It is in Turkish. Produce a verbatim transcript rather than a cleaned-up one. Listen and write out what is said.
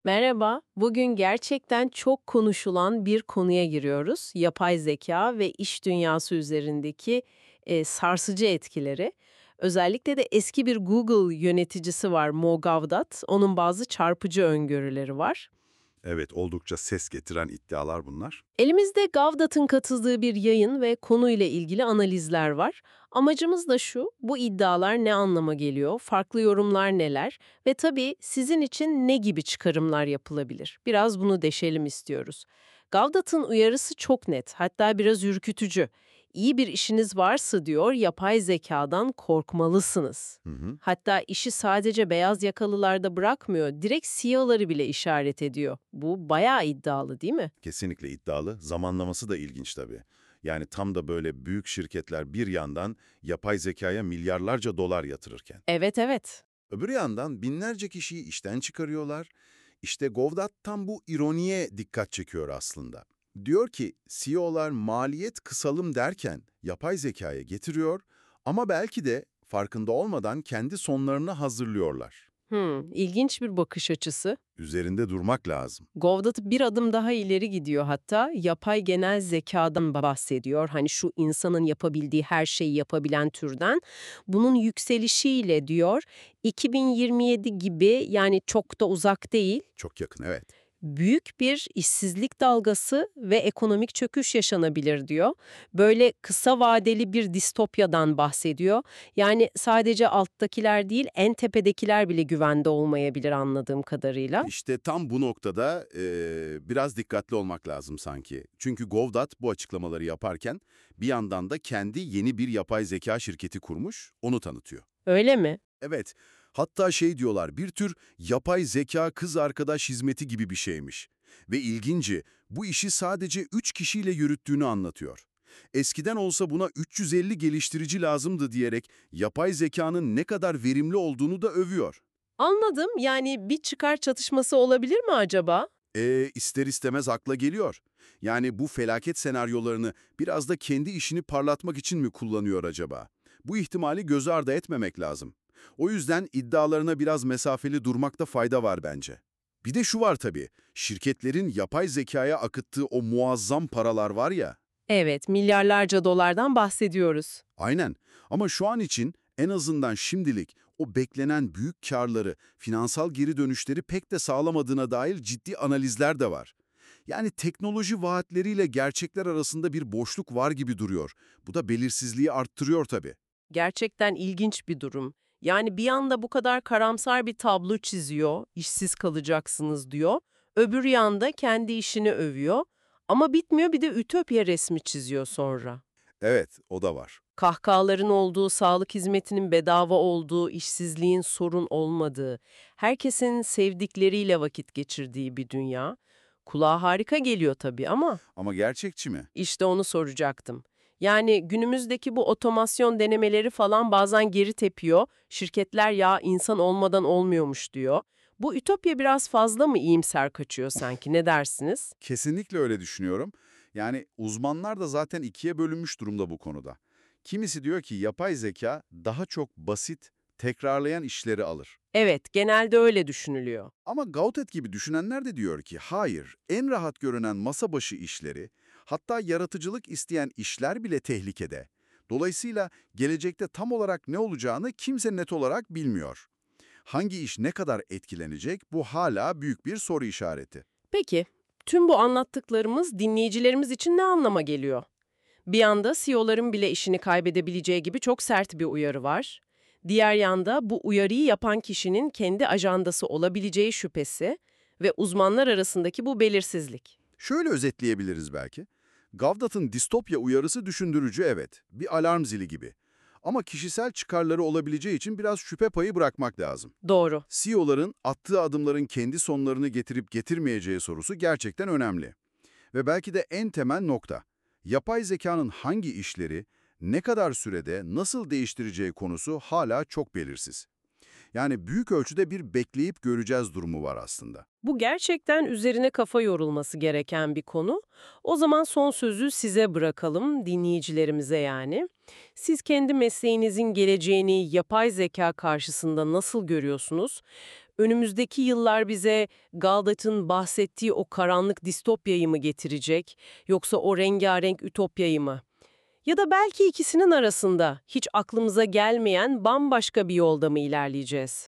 Merhaba, bugün gerçekten çok konuşulan bir konuya giriyoruz. Yapay zeka ve iş dünyası üzerindeki e, sarsıcı etkileri. Özellikle de eski bir Google yöneticisi var, Mo Gawdat. Onun bazı çarpıcı öngörüleri var. Evet, oldukça ses getiren iddialar bunlar. Elimizde Gavdat'ın katıldığı bir yayın ve konuyla ilgili analizler var. Amacımız da şu, bu iddialar ne anlama geliyor, farklı yorumlar neler ve tabii sizin için ne gibi çıkarımlar yapılabilir? Biraz bunu deşelim istiyoruz. Gavdat'ın uyarısı çok net, hatta biraz ürkütücü. İyi bir işiniz varsa diyor, yapay zekadan korkmalısınız. Hı hı. Hatta işi sadece beyaz yakalılarda bırakmıyor, direkt C E O'ları bile işaret ediyor. Bu bayağı iddialı değil mi? Kesinlikle iddialı. Zamanlaması da ilginç tabii. Yani tam da böyle büyük şirketler bir yandan yapay zekaya milyarlarca dolar yatırırken. Evet, evet. Öbür yandan binlerce kişiyi işten çıkarıyorlar. İşte Govdat tam bu ironiye dikkat çekiyor aslında. Diyor ki C E O'lar maliyet kısalım derken yapay zekaya getiriyor ama belki de farkında olmadan kendi sonlarını hazırlıyorlar. Hmm, ilginç bir bakış açısı. Üzerinde durmak lazım. Govdat bir adım daha ileri gidiyor hatta. Yapay genel zekadan bahsediyor. Hani şu insanın yapabildiği her şeyi yapabilen türden. Bunun yükselişiyle diyor iki bin yirmi yedi gibi yani çok da uzak değil. Çok yakın, evet. Büyük bir işsizlik dalgası ve ekonomik çöküş yaşanabilir diyor. Böyle kısa vadeli bir distopyadan bahsediyor. Yani sadece alttakiler değil, en tepedekiler bile güvende olmayabilir anladığım kadarıyla. İşte tam bu noktada eee, biraz dikkatli olmak lazım sanki. Çünkü Govdat bu açıklamaları yaparken bir yandan da kendi yeni bir yapay zeka şirketi kurmuş, onu tanıtıyor. Öyle mi? Evet, hatta şey diyorlar, bir tür yapay zeka kız arkadaş hizmeti gibi bir şeymiş. Ve ilginci, bu işi sadece üç kişiyle yürüttüğünü anlatıyor. Eskiden olsa buna üç yüz elli geliştirici lazımdı diyerek yapay zekanın ne kadar verimli olduğunu da övüyor. Anladım. Yani bir çıkar çatışması olabilir mi acaba? E, ister istemez akla geliyor. Yani bu felaket senaryolarını biraz da kendi işini parlatmak için mi kullanıyor acaba? Bu ihtimali göz ardı etmemek lazım. O yüzden iddialarına biraz mesafeli durmakta fayda var bence. Bir de şu var tabii, şirketlerin yapay zekaya akıttığı o muazzam paralar var ya. Evet, milyarlarca dolardan bahsediyoruz. Aynen. Ama şu an için en azından şimdilik o beklenen büyük karları, finansal geri dönüşleri pek de sağlamadığına dair ciddi analizler de var. Yani teknoloji vaatleriyle gerçekler arasında bir boşluk var gibi duruyor. Bu da belirsizliği arttırıyor tabii. Gerçekten ilginç bir durum. Yani bir anda bu kadar karamsar bir tablo çiziyor, işsiz kalacaksınız diyor. Öbür yanda kendi işini övüyor. Ama bitmiyor, bir de ütopya resmi çiziyor sonra. Evet, o da var. Kahkahaların olduğu, sağlık hizmetinin bedava olduğu, işsizliğin sorun olmadığı, herkesin sevdikleriyle vakit geçirdiği bir dünya. Kulağa harika geliyor tabii ama Ama gerçekçi mi? işte onu soracaktım. Yani günümüzdeki bu otomasyon denemeleri falan bazen geri tepiyor. Şirketler ya insan olmadan olmuyormuş diyor. Bu ütopya biraz fazla mı iyimser kaçıyor sanki? Ne dersiniz? Kesinlikle öyle düşünüyorum. Yani uzmanlar da zaten ikiye bölünmüş durumda bu konuda. Kimisi diyor ki yapay zeka daha çok basit, tekrarlayan işleri alır. Evet, genelde öyle düşünülüyor. Ama Gautet gibi düşünenler de diyor ki hayır, en rahat görünen masa başı işleri, hatta yaratıcılık isteyen işler bile tehlikede. Dolayısıyla gelecekte tam olarak ne olacağını kimse net olarak bilmiyor. Hangi iş ne kadar etkilenecek bu hala büyük bir soru işareti. Peki, tüm bu anlattıklarımız dinleyicilerimiz için ne anlama geliyor? Bir yanda C E O'ların bile işini kaybedebileceği gibi çok sert bir uyarı var. Diğer yanda bu uyarıyı yapan kişinin kendi ajandası olabileceği şüphesi ve uzmanlar arasındaki bu belirsizlik. Şöyle özetleyebiliriz belki. Gavdat'ın distopya uyarısı düşündürücü, evet, bir alarm zili gibi. Ama kişisel çıkarları olabileceği için biraz şüphe payı bırakmak lazım. Doğru. C E O'ların attığı adımların kendi sonlarını getirip getirmeyeceği sorusu gerçekten önemli. Ve belki de en temel nokta, yapay zekanın hangi işleri, ne kadar sürede, nasıl değiştireceği konusu hala çok belirsiz. Yani büyük ölçüde bir bekleyip göreceğiz durumu var aslında. Bu gerçekten üzerine kafa yorulması gereken bir konu. O zaman son sözü size bırakalım, dinleyicilerimize yani. Siz kendi mesleğinizin geleceğini yapay zeka karşısında nasıl görüyorsunuz? Önümüzdeki yıllar bize Galdat'ın bahsettiği o karanlık distopyayı mı getirecek, yoksa o rengarenk ütopyayı mı? Ya da belki ikisinin arasında hiç aklımıza gelmeyen bambaşka bir yolda mı ilerleyeceğiz?